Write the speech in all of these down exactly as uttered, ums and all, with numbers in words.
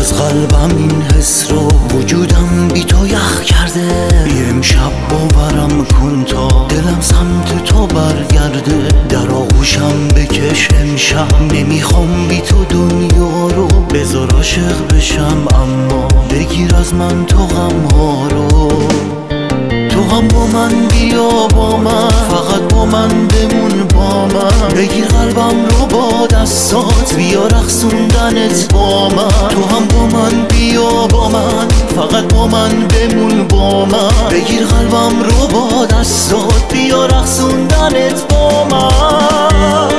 از قلبم این حس رو، وجودم بی تو یخ کرده. بی امشب باورم کن تا دلم سمت تو برگرده. در آغوشم بکش امشب، نمیخوام بی تو دنیا رو. بذار عاشق بشم اما بگیر از من تو غم ها رو. تو هم با من بیا با من، فقط با من بمون با من. بگیر قلبم رو با دستات، بیا رقصوندنت با من. تو هم با من بیا با من، فقط با من بمون با من. بگیر قلبم رو با دستات، بیا رقصوندنت با من.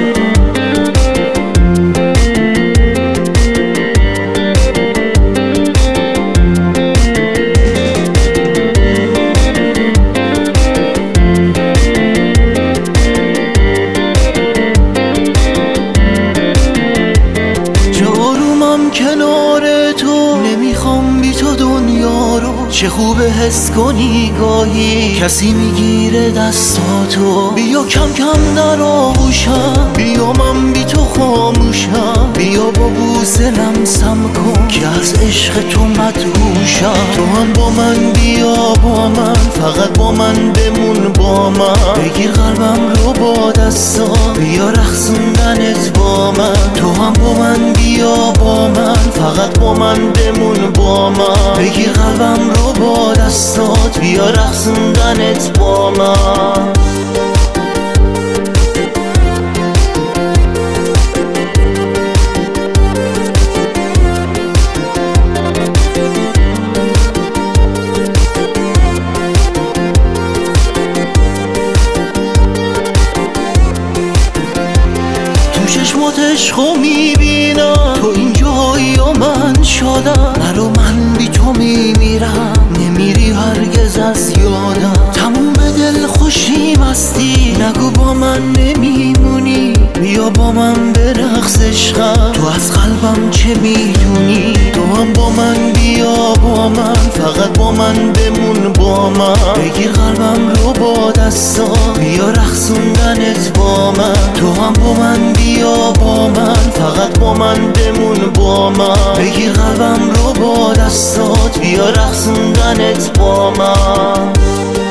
کنار تو نمیخوام بی تو دنیا رو. چه خوبه حس کنی گاهی کسی میگیره دستاتو. بیا کم کم در آغوشم، بیا من بی تو خاموشم. بیا با بوسه لمسم کن که از عشق تو مدهوشم. تو هم با من بیا با من، فقط با من بمون با من. بگیر قلبم رو با دستات، بیا رقصوندنت با من. تو هم با من بیا با من، فقط با من بمون با من. بگیر قلبم رو با دستات، بیا رقصوندنت با من. چشمات عشقو میبینم، تو اینجایی و من شادم. نرو من بی تو میمیرم، نمیری هرگز از یادم. تموم دل خوشی مستی، نگو با من نمیمونی. بیا با من برقص عشقم، تو از قلبم چه میدونی. تو هم با من بیا با من، فقط با من بمون با من. بگیر قلبم رو با دستات، بیا رقصوندنت با من. تو هم با من بیا با من، فقط با من بمون با من. بگیر قلبم رو با دستات، بیا رقصوندنت با من.